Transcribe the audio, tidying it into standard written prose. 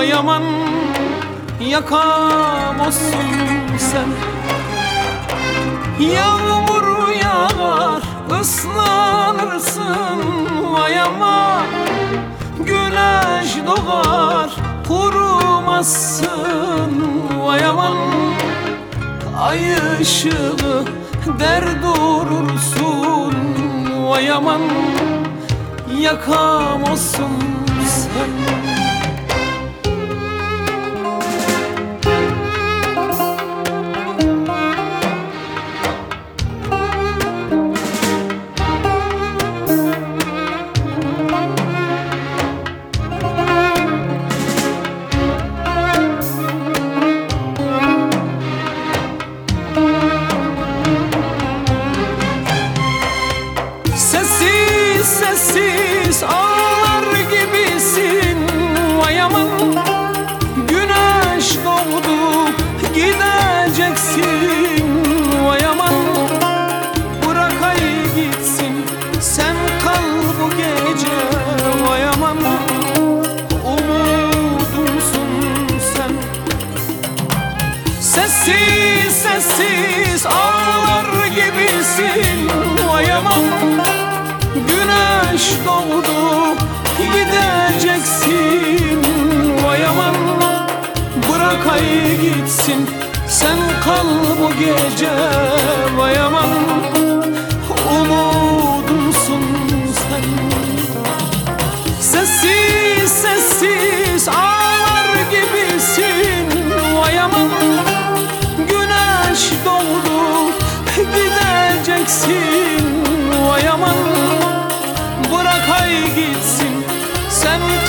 vay aman yakamazsın sen. Yağmur yağar ıslanırsın vay aman, güneş doğar kurumazsın vay aman. Ay ışığı der durursun vay aman yakamazsın sen. Sessiz sessiz ağlar gibisin vay aman, güneş doğdu gideceksin vay aman. Bırak ay gitsin sen kal bu gece vay aman, umudumsun sen. Sessiz sessiz ağlar gibisin vay aman, güneş doğdu gideceksin vay aman. Bırak ay gitsin sen kal bu gece vay aman, umudumsun sen. Sessiz sessiz ağlar gibisin vay aman, güneş doğdu gideceksin vay aman. Bırak ay gitsin sen